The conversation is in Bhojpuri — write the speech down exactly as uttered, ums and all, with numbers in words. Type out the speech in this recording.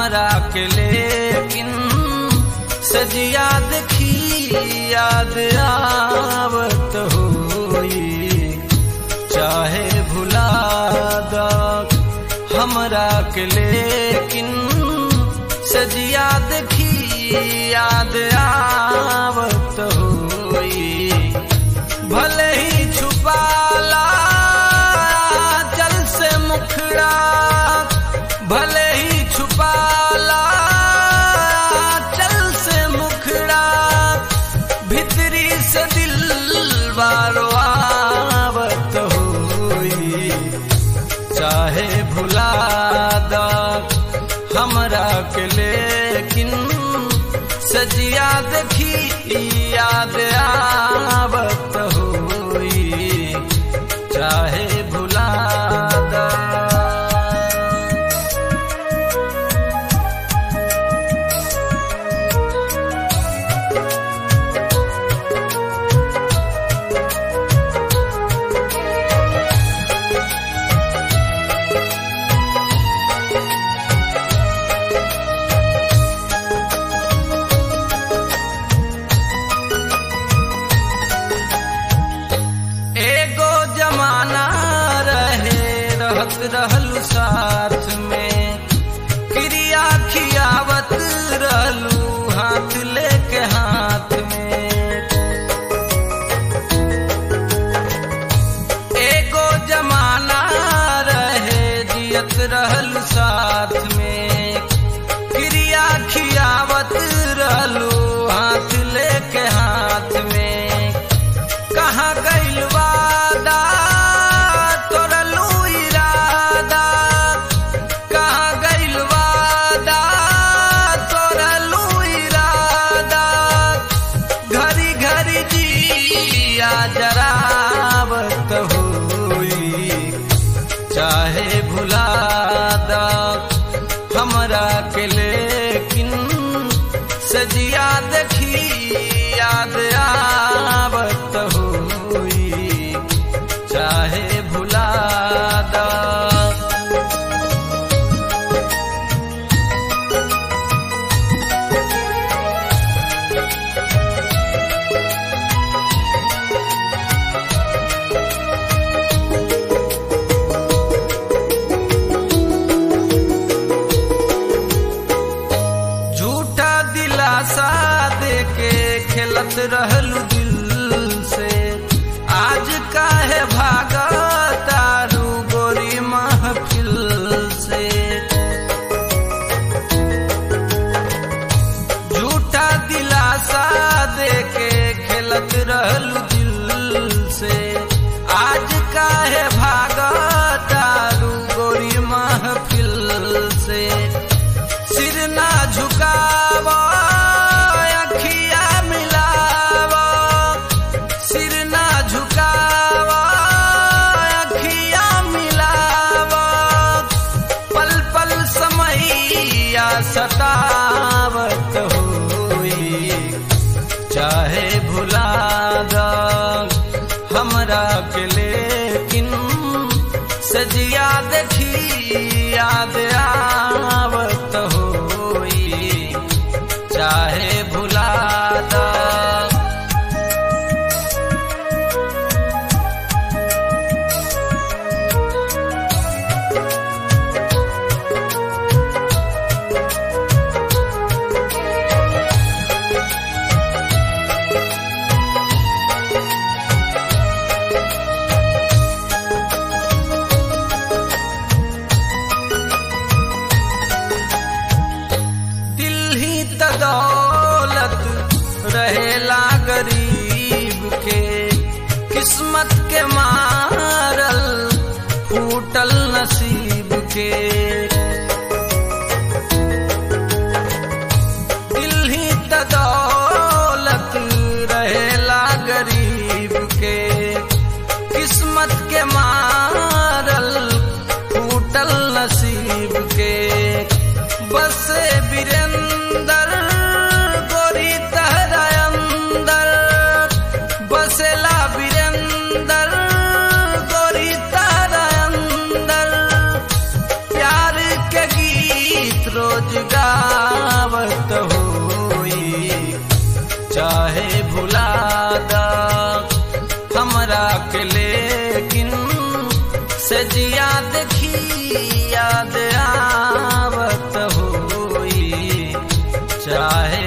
हमरा के लेकिन सजिया देखी याद आवत होई। चाहे भुला दा हमरा के लेकिन सजिया देखी याद आवत होई। भले ही छुपाला जल से मुखड़ा, भले ही छुपाला चल से मुखड़ा, भितरी से दिल बारो आवत होई। चाहे भुला दा हमरा के लेकिन सजिया देखी याद आवत होई। चाहे भुला दा। रहलू साथ में क्रिया खियावत रहलू हाथ लेके हाथ में। एगो जमाना रहे जियत रहलू साथ में क्रिया खियावत रहलू हाथ लेके हाथ में। कहाँ गइल वादा जरावत होई। चाहे भुला दा हमरा के लेकिन सजिया देखी याद आवत होई। चाहे भुला दा। खेलत रहलू दिल से आज काहे भागा तारू गोरी महफिल से। झूठा दिलासा देके खेलत रहलू दिल से आज काहे भागा तारू गोरी महफिल से। सिर ना झुकावा सतावत होई। चाहे भुला दा हमरा के लेकिन सजिया देखी याद आवत होई। चाहे भुला दा। दौलत रहेला गरीब के किस्मत के मारल फूटल नसीब के। दिल ही त दौलत रहेला गरीब के किस्मत के मारल फूटल नसीब के। बसे वीरेंदर गोरी तहरा अंदर, बसेला वीरेंदर गोरी तहरा अंदर। प्यार के गीत रोज गा से जिया देखी याद आवत होई चाहे